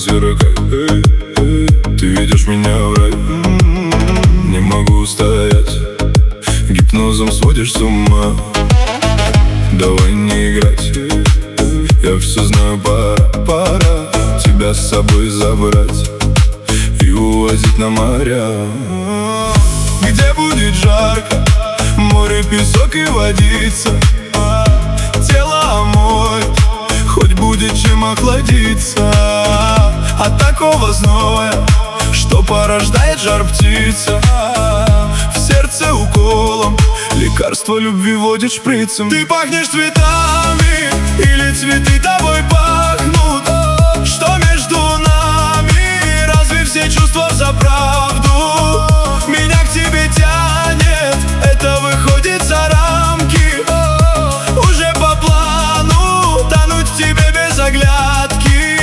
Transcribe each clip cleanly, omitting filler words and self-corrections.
звери, ты ведешь меня в рай. Не могу устоять, гипнозом сводишь с ума. Давай не играть, я все знаю, пора тебя с собой забрать и увозить на моря, где будет жарко, море, песок и водица. Тело омоет, хоть будет чем охладиться от такого зноя, что порождает жар птица. В сердце уколом лекарство любви водит шприцем. Ты пахнешь цветами, или цветы тобой пахнут? Что между нами? Разве все чувства за правду? Меня к тебе тянет, это выходит за рамки. Уже по плану тонуть в тебе без оглядки.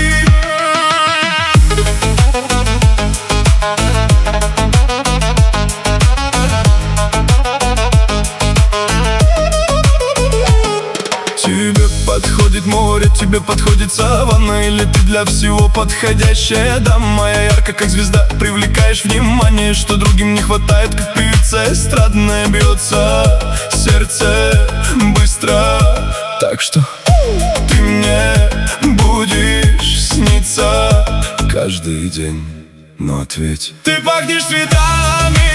Тебе подходит море, тебе подходит саванна, или ты для всего подходящая дама? Моя ярко, как звезда, привлекаешь внимание, что другим не хватает, как певица эстрадная. Бьется сердце быстро, так что ты мне будешь сниться каждый день. Но ответь, ты пахнешь цветами,